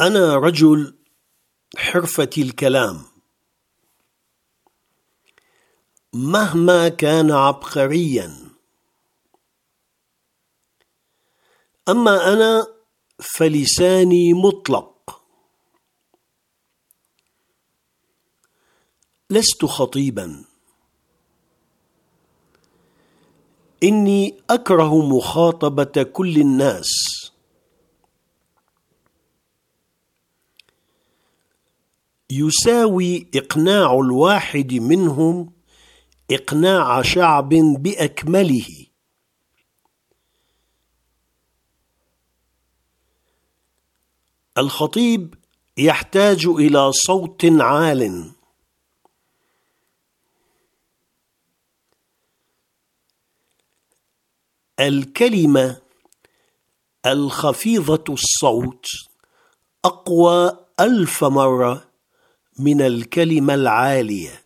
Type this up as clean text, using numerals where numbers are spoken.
أنا رجل حرفتي الكلام، مهما كان عبقريا. أما أنا فلساني مطلق، لست خطيبا. إني أكره مخاطبة كل الناس. يساوي إقناع الواحد منهم إقناع شعب بأكمله. الخطيب يحتاج إلى صوت عال. الكلمة الخفيضة الصوت أقوى 1000 مرة من الكلمة العالية.